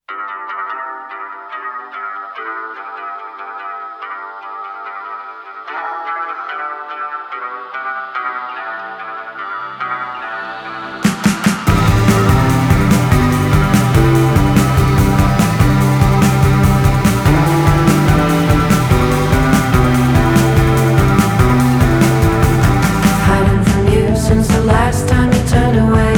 Hiding from you since the last time you turned away.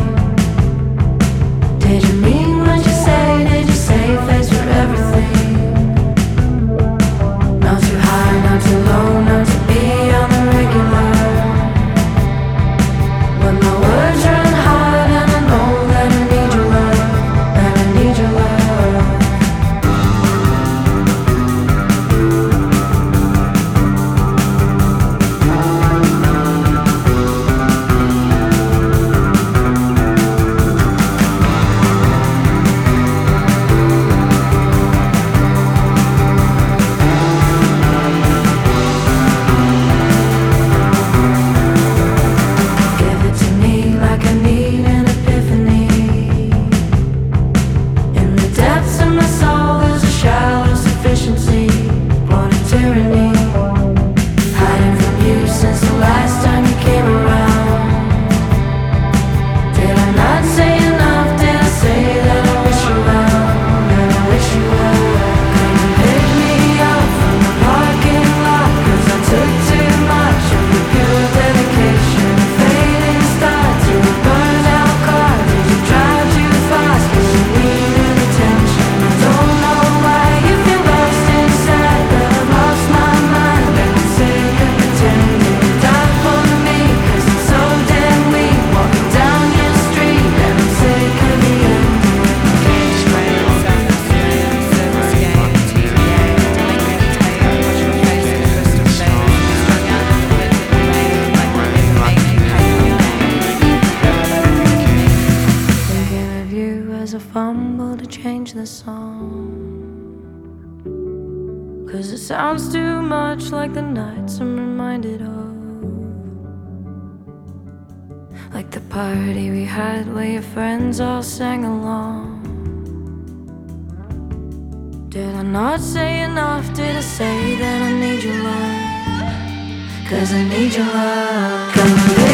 Did you mean what you say? Did you say face for everything? Not too high, not too low, not to be on the regular. When my words run hard and I know that I need your love, that I need your love. Give it to me like I need an epiphany. In the depths of my soul there's a shallow sufficiency, born in tyranny. Hiding from you since the last time you came around. Did I not say enough? Did I say that I wish you well? That I wish you well. Come and pick me up from the parking lot, 'cause I took too much of your pure dedication. A fading star to a burned out car. Did you drive too fast 'cause you needed attention? I don't know why you feel lost inside, but I've lost my mind and I'm sick of pretending. Die for me 'cause I'm so damn weak, walking down your street and I'm sick of the ending. Thinking of you as a fumble to change the song, 'cause it sounds too much like the nights I'm reminded of. Like the party we had where your friends all sang along. Did I not say enough? Did I say that I need your love? 'Cause I need your love. Come and